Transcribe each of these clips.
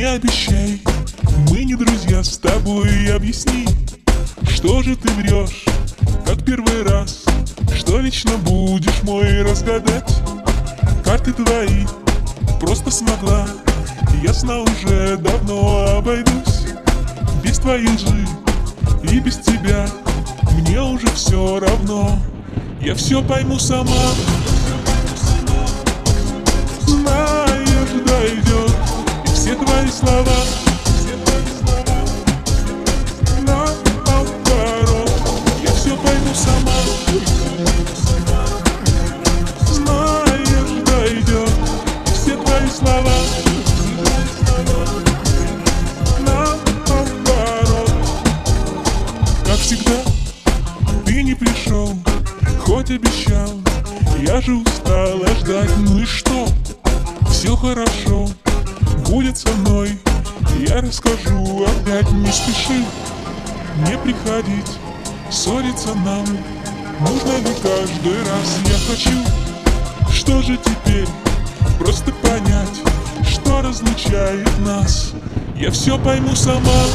Не обещай, мы не друзья с тобой, объясни, что же ты врешь, как первый раз, что вечно будешь мой разгадать. Карты твои просто смогла, ясно уже давно обойдусь. Без твоей лжи и без тебя мне уже все равно. Я все пойму сама. Знаешь, дойдет и все твои слова наоборот. Я все пойму сама. Знаешь, дойдет и все твои слова наоборот. Как всегда, ты не пришел, хоть обещал. Я же устала ждать, ну и что? Все хорошо, будет со мной. Я расскажу опять, не спеши не приходить, ссориться нам нужно ли каждый раз? Я хочу, что же теперь, просто понять, что разлучает нас. Я все пойму сама.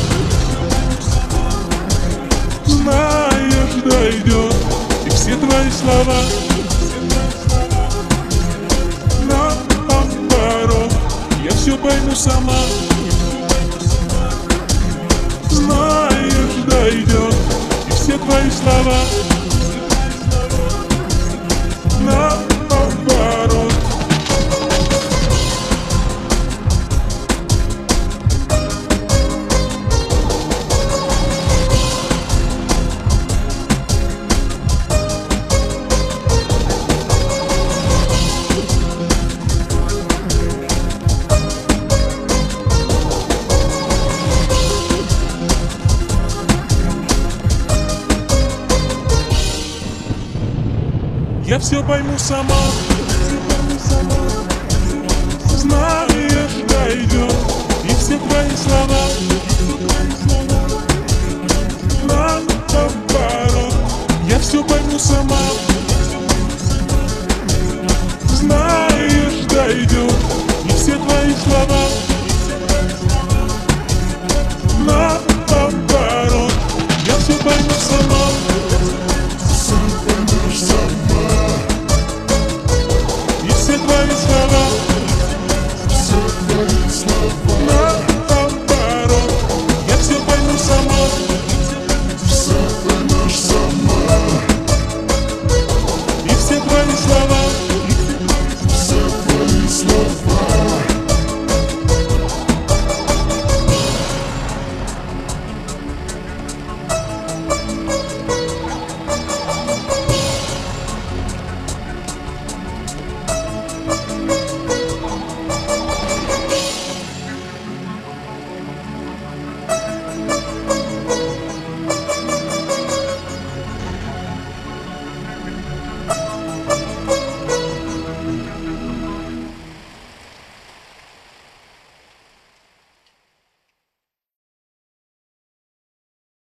Знаешь, дойдет и все твои слова наоборот. Я все пойму сама. Знаешь, дойдет и все твои слова наоборот. Я все пойму сама. Знаешь, дойдет